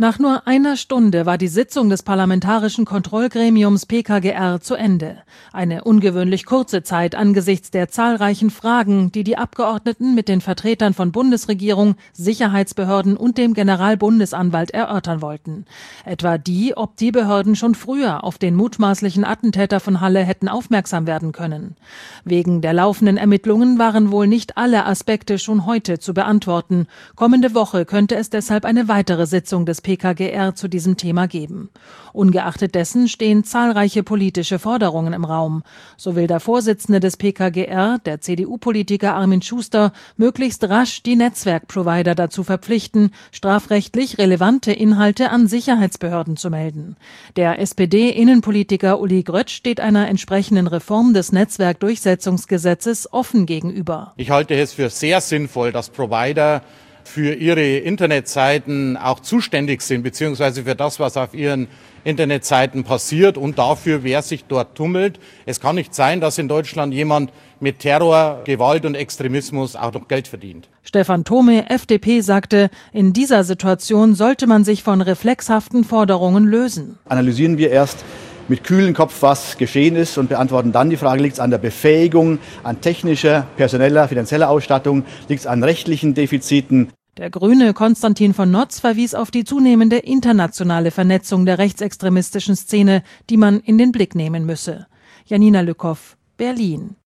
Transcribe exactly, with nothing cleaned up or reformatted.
Nach nur einer Stunde war die Sitzung des Parlamentarischen Kontrollgremiums P K G R zu Ende. Eine ungewöhnlich kurze Zeit angesichts der zahlreichen Fragen, die die Abgeordneten mit den Vertretern von Bundesregierung, Sicherheitsbehörden und dem Generalbundesanwalt erörtern wollten. Etwa die, ob die Behörden schon früher auf den mutmaßlichen Attentäter von Halle hätten aufmerksam werden können. Wegen der laufenden Ermittlungen waren wohl nicht alle Aspekte schon heute zu beantworten. Kommende Woche könnte es deshalb eine weitere Sitzung des P K G R zu diesem Thema geben. Ungeachtet dessen stehen zahlreiche politische Forderungen im Raum. So will der Vorsitzende des P K G R, der C D U-Politiker Armin Schuster, möglichst rasch die Netzwerkprovider dazu verpflichten, strafrechtlich relevante Inhalte an Sicherheitsbehörden zu melden. Der S P D-Innenpolitiker Uli Grötsch steht einer entsprechenden Reform des Netzwerkdurchsetzungsgesetzes offen gegenüber. Ich halte es für sehr sinnvoll, dass Provider für ihre Internetseiten auch zuständig sind, beziehungsweise für das, was auf ihren Internetseiten passiert und dafür, wer sich dort tummelt. Es kann nicht sein, dass in Deutschland jemand mit Terror, Gewalt und Extremismus auch noch Geld verdient. Stefan Thome, F D P, sagte, in dieser Situation sollte man sich von reflexhaften Forderungen lösen. Analysieren wir erst mit kühlem Kopf, was geschehen ist, und beantworten dann die Frage, liegt es an der Befähigung, an technischer, personeller, finanzieller Ausstattung, liegt es an rechtlichen Defiziten. Der Grüne Konstantin von Notz verwies auf die zunehmende internationale Vernetzung der rechtsextremistischen Szene, die man in den Blick nehmen müsse. Janina Lückhoff, Berlin.